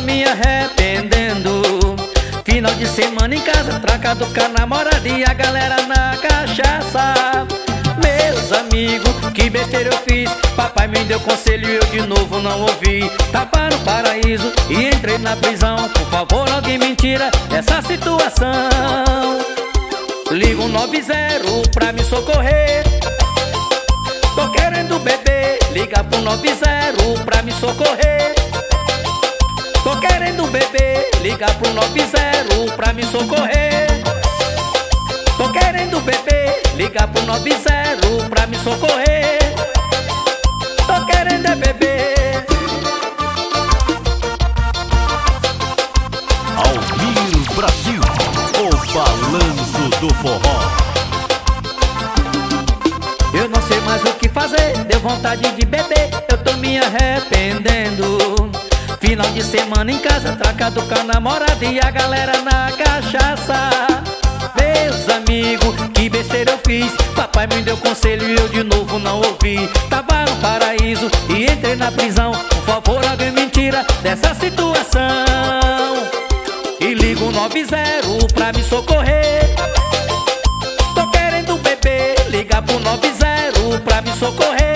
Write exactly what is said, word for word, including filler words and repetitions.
me arrependendo. Final de semana em casa, trancado com a namorada e a galera na cachaça. Meus amigos, que besteira eu fiz. Papai me deu conselho e eu de novo não ouvi. Tava no paraíso e entrei na prisão. Por favor, alguém me tira dessa situação. Liga um nove zero pra me socorrer. Tô querendo beber, liga pro nove zero pra me socorrer. Tô querendo beber, liga pro nove zero pra me socorrer. Tô querendo beber, liga pro nove zero pra me socorrer. Tô querendo é beber. Almir Brasil, o balanço do forró. Eu não sei mais o que fazer, deu vontade de beber, eu tô me arrependendo. Final de semana em casa, trancado com a namorada e a galera na cachaça. Meus amigos, que besteira eu fiz. Papai me deu conselho e eu de novo não ouvi. Tava no paraíso e entrei na prisão. Por favor, alguém me tira dessa situação. E liga o nove zero pra me socorrer. Tô querendo beber, liga pro nove zero pra me socorrer.